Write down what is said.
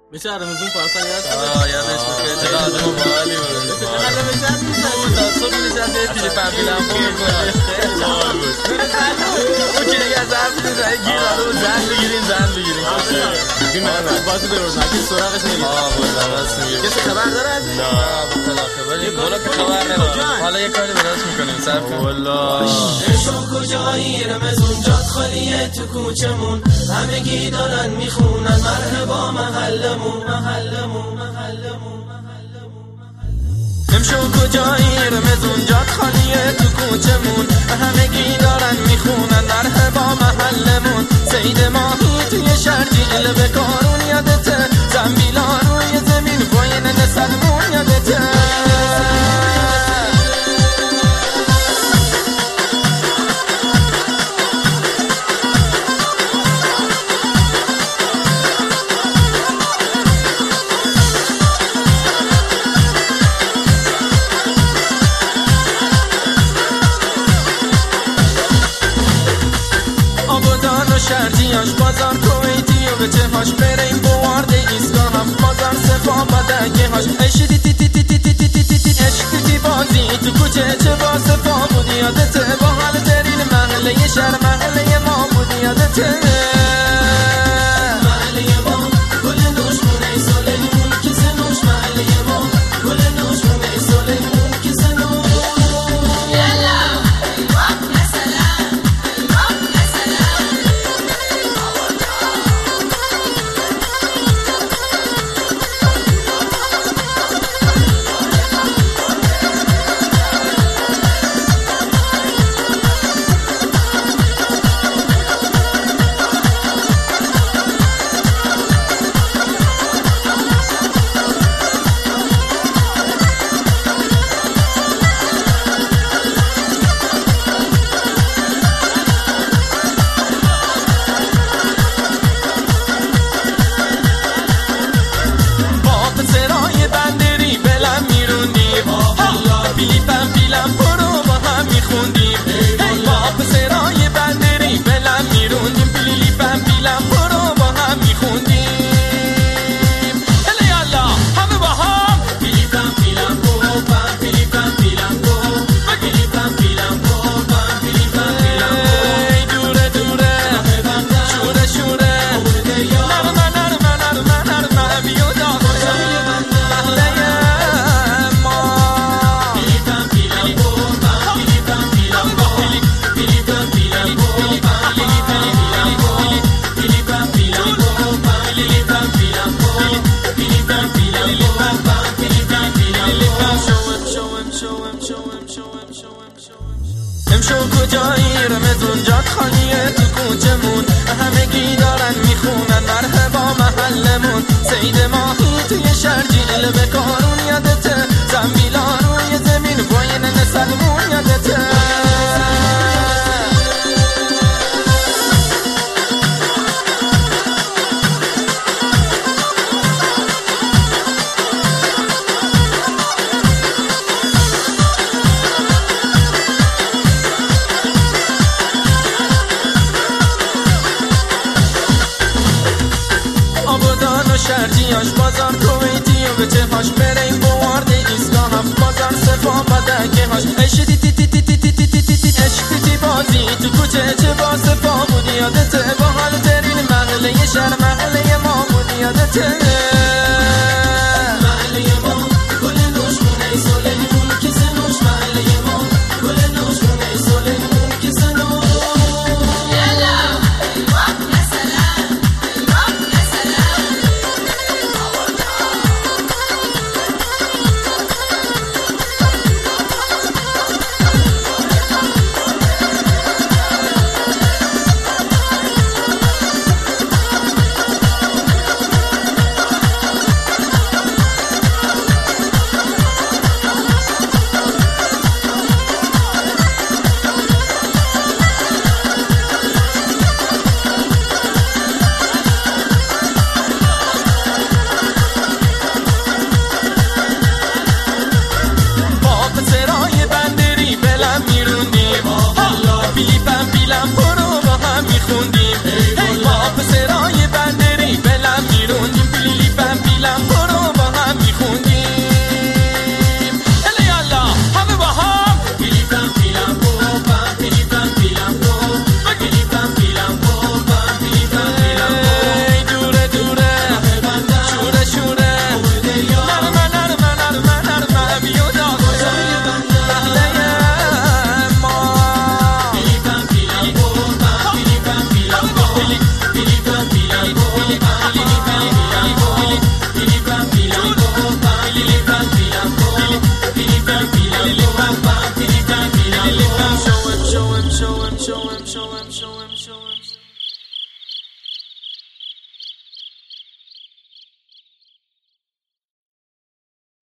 میشه رمزون پارسال یادش بخیر چقدر آدم باحالی بود. چقدر بهشت می‌زنی صبح نشسته یه پیری پنبیلم می‌کنه. اون که دیگه از حرف می‌زنه گیر داده بود زن بگیرین. این من بازی درست نکنی سراغش نمیره. راست میگه. کسی خبر داره از این؟ نه بطلا خبری مولا که خبر ندارم. حالا یه کاری براش می‌کنیم صبر کن. والله شو کجایی رمزون جات خالیه تو کوچمون همگی دارن میخونن مرحبا محلمون امشو کجایی رمزون جات خالیه تو کوچمون همگی دارن میخونن مرحبا محلمون سید ماهی توی شرجیل به کارون یادته زنبیلا روی زمین پایین نسلمون یادته شرجیاش بازار کویتی و به چهاش بریم بوارد ایستگاه هم بازار صفا بدگه هاش عشق تی بازی تو کوچه چه با صفا بودی یادته با حال ترین محله شهر محله ما بودی یادته محله ما گل نوشمونه سالیمون که سنوش محله ما گل نوشمونه سالیمون که سنوش پیلم برو با هم میخوندیم با پسرای بندری بلم میروندیم پیلم برو با هم میخوندیم هلی الله همه با هم پیلم برو بم پیلم برو پیلم برو بم پیلم دوره شوره نرمه بیودا محله امشو کجایی رمزون جات خالیه تو کوچمون همگی دارن میخونن مرحبا محلمون سید ماهی توی شرجیل به کارون یادته زنبیلا روی زمین پایین نسلمون یادته شرجیاش بازار کویتی و به چهاش بریم بوارد ایستگاه هم بازار صفا بدگه هاش عشق تی بازی تو کوچه چه با صفا بودی یادته با حال ترین محله شهر محله ما